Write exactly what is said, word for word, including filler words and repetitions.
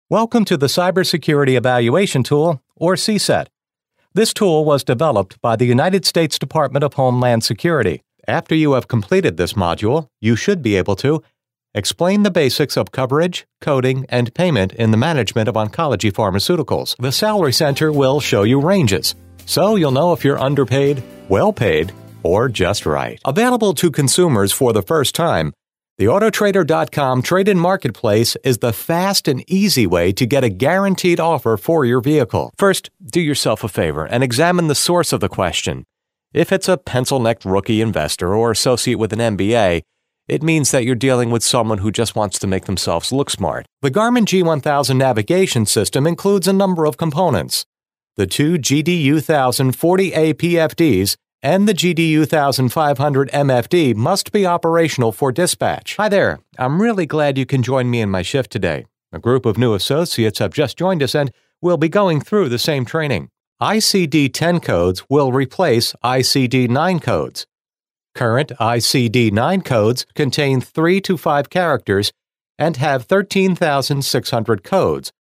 Welcome to the Cybersecurity Evaluation Tool, or C SET. This tool was developed by the United States Department of Homeland Security. After you have completed this module, you should be able to explain the basics of coverage, coding, and payment in the management of oncology pharmaceuticals. The Salary Center will show you ranges, so you'll know if you're underpaid, well paid, or just right. Available to consumers for the first time, the Auto Trader dot com trade-in marketplace is the fast and easy way to get a guaranteed offer for your vehicle. First, do yourself a favor and examine the source of the question. If it's a pencil-necked rookie investor or associate with an M B A, it means that you're dealing with someone who just wants to make themselves look smart. The Garmin G one thousand navigation system includes a number of components. The two G D U one thousand forty A P F Ds and the G D U fifty-five hundred M F D must be operational for dispatch. Hi there. I'm really glad you can join me in my shift today. A group of new associates have just joined us and we'll be going through the same training. I C D ten codes will replace I C D nine codes. Current I C D nine codes contain three to five characters and have thirteen thousand six hundred codes,